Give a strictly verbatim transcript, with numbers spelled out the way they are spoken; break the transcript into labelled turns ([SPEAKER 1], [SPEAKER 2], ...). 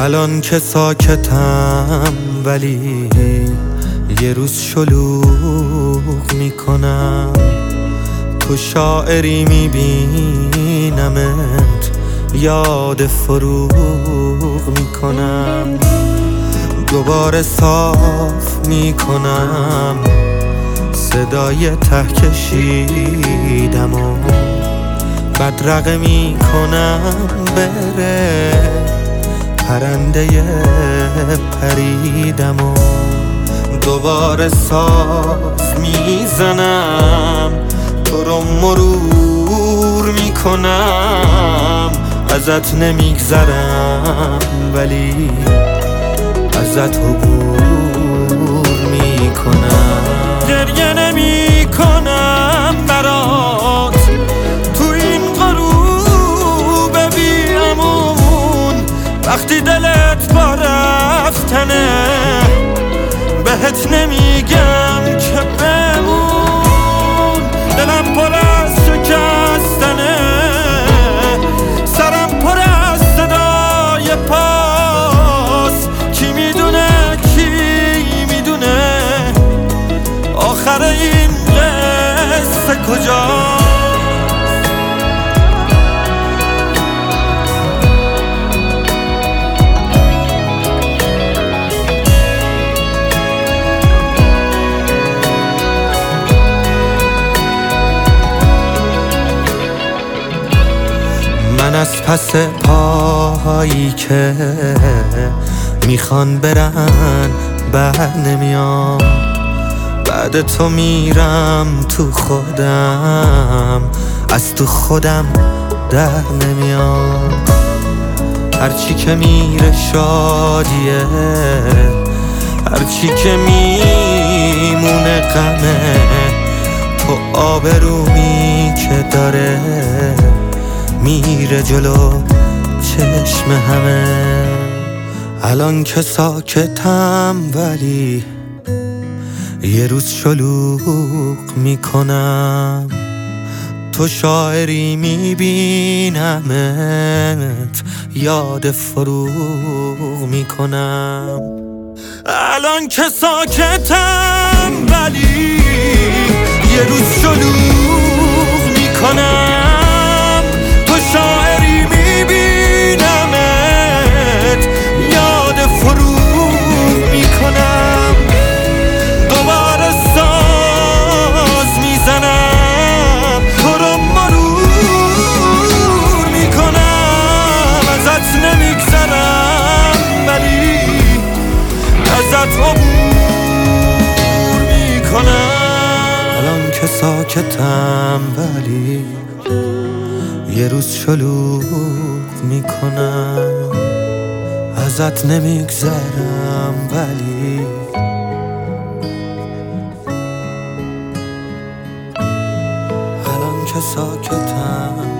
[SPEAKER 1] الان که ساکتم ولی یه روز شلوغ میکنم. تو شاعری میبینمت یاد فروغ میکنم. دوباره صاف میکنم صدای ته کشیدم و بدرقه میکنم بره پرنده پریدم و دوباره ساز میزنم تو رو مرور میکنم. ازت نمیگذرم ولی ازت عبور میکنم. گریه نمیکنم برات تو این غروب بی امون. وقتی دلت با رفتنه بهت نمیگم که بمون. دلم پر از شکستنه، سرم پر از صدای پاس. کی میدونه کی میدونه آخر این قصه کجاست. من از پس پاهایی که میخوان برن بر نمیام. بعد تو میرم تو خودم، از تو خودم در نمیام. هرچی که میره شادیه، هرچی که میمونه غمه. تو آبرومی که داره میره جلو چشم همه. الان که ساکتم ولی یه روز شلوغ میکنم. تو شاعری میبینمت یاد فروغ میکنم. الان که ساکتم ولی یه روز شلوغ میکنم. تو شاعری میبینمت یاد فروغ میکنم. دوباره ساز میزنم تو رو مرور میکنم. ازت نمیگذرم ولی ازت عبور میکنم. الان که ساکتم ولی یه روز شلوغ میکنم. ازت نمیگذرم ولی الان که ساکتم